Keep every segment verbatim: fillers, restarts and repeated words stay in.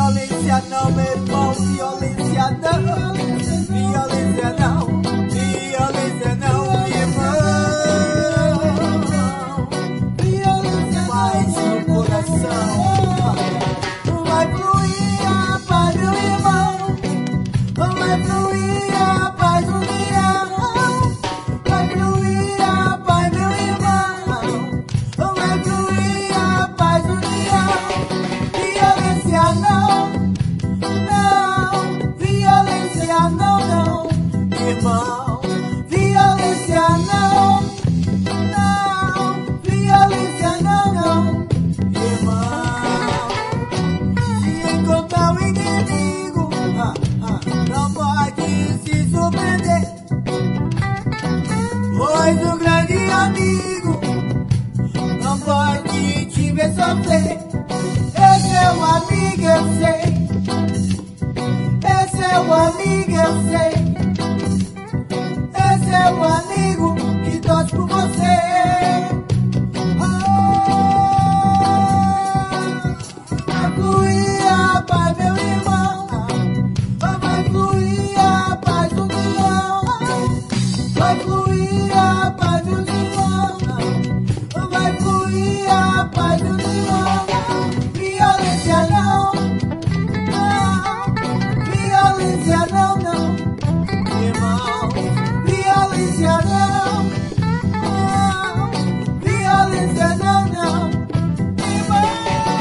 Violência não, meu irmão, violência não. Violência não, violência não, meu irmão. Violência faz no coração. Vai fluir a paz, meu irmão. Vai fluir a paz, união. Vai fluir a paz, meu irmão. Vai fluir a paz, união. Violência não, não. Violência não, não, irmão. Violência não, não. Violência não, não, irmão. Se encontrar o inimigo, ah, ah, não pode se surpreender, pois o grande amigo não pode te ver sofrer. Esse é o amigo, eu sei. Esse é o amigo, eu sei. Esse é o amigo que torce por você. Vai fluir a paz, meu irmão. Vai fluir a paz, união. Vai fluir a paz, união. Vai fluir a paz, união. Violência não, não. Violência não, não, irmão. Violência não, não. Violência não, não, irmão.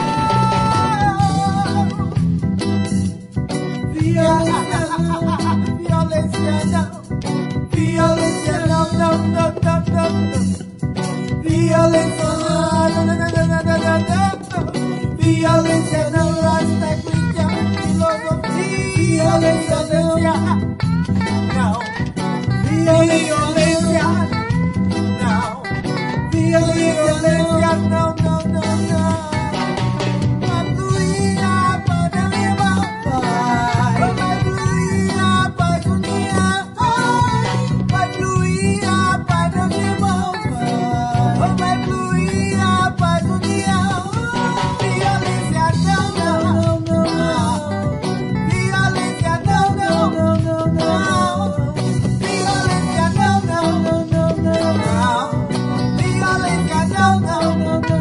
Violência não, violência não. Violência não, não, não, não, não, não. Violência não, não, não, não, não, não, não, não. Violência não, rasta Christian filosofia. Violência não, não. Violência não. Violência não, não, não, não. Vai fluir a paz, meu irmão. Vai fluir a paz, união. Vai fluir a paz, meu irmão. Vai fluir a paz, união. Violência não, não, não, não. Violência não, não, não, não, não. Violência não, não, não, não, não. Violência não, não, não, não.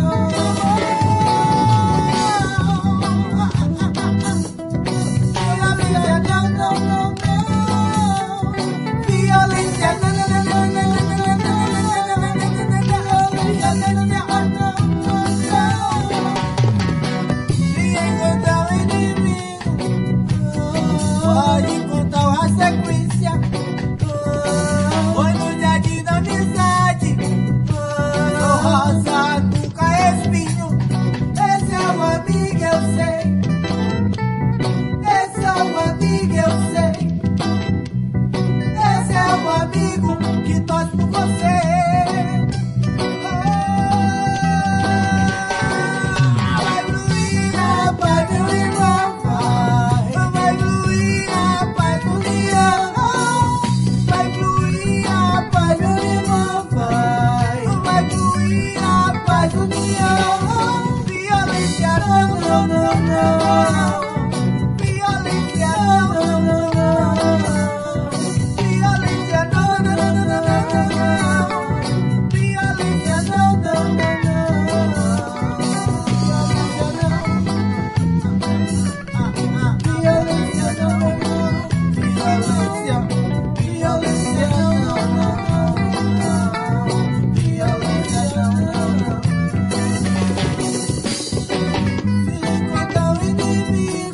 Violência não, não, não, não. Violência não, não, não, não, não, não, pode contar a sequência. Foi no jardim da amizade. Sou rosa, nunca espinho. Esse é o amigo, eu sei. Esse é o amigo, eu sei. Esse é o amigo que torce por você. Vai fluir a paz, meu irmão. Vai fluir a paz, união. Vai fluir a paz, meu irmão. Vai fluir a paz, união. Violência não, não, não, não. Violência não, não, não, não. Violência não, não, não, não, não. Violência não, não, não, não. Violência não, não, não. Violência, violência não, não, não, não. Violência não, não, não. Se encontrar o inimigo,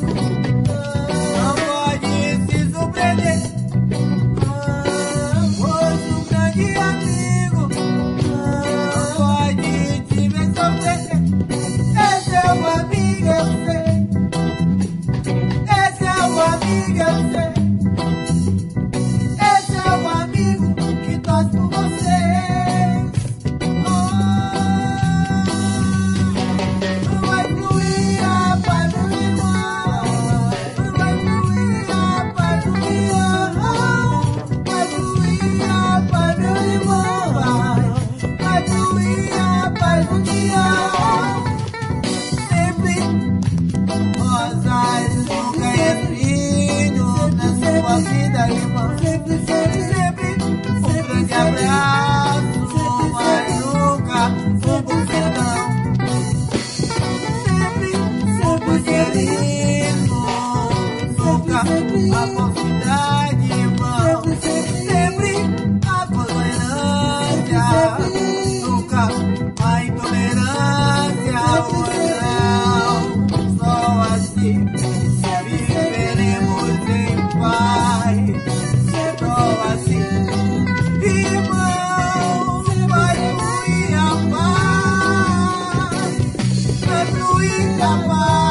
Papa.